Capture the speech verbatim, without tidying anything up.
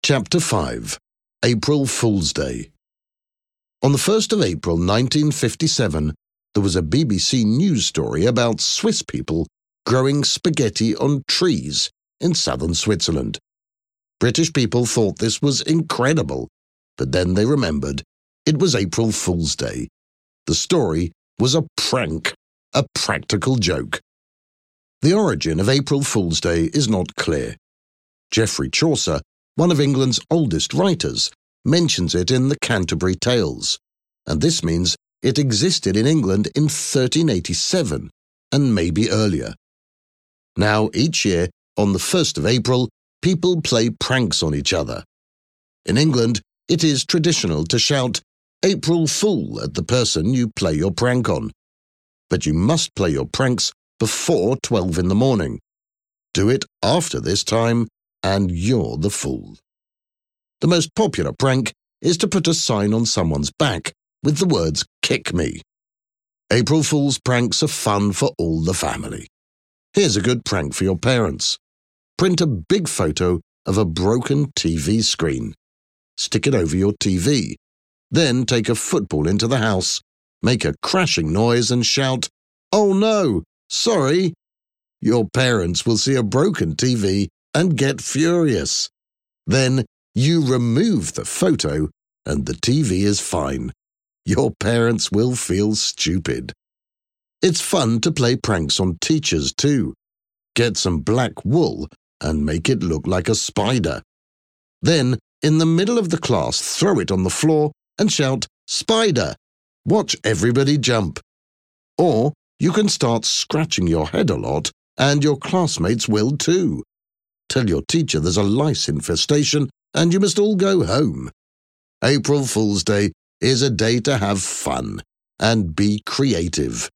Chapter five. April Fool's Day. On the first of April nineteen fifty-seven, there was a B B C news story about Swiss people growing spaghetti on trees in southern Switzerland. British people thought this was incredible, but then they remembered it was April Fool's Day. The story was a prank, a practical joke. The origin of April Fool's Day is not clear. Geoffrey Chaucer, one of England's oldest writers, mentions it in the Canterbury Tales, and this means it existed in England in thirteen eighty-seven, and maybe earlier. Now, each year, on the first of April, people play pranks on each other. In England, it is traditional to shout, "April Fool," at the person you play your prank on. But you must play your pranks before twelve in the morning. Do it after this time, and you're the fool. The most popular prank is to put a sign on someone's back with the words "Kick me." April Fool's pranks are fun for all the family. Here's a good prank for your parents. Print a big photo of a broken T V screen. Stick it over your T V. Then take a football into the house, make a crashing noise and shout, "Oh no, sorry!" Your parents will see a broken T V and get furious. Then you remove the photo and the T V is fine. Your parents will feel stupid. It's fun to play pranks on teachers too. Get some black wool and make it look like a spider. Then, in the middle of the class, throw it on the floor and shout, "Spider!" Watch everybody jump. Or you can start scratching your head a lot, and your classmates will too. Tell your teacher there's a lice infestation and you must all go home. April Fool's Day is a day to have fun and be creative.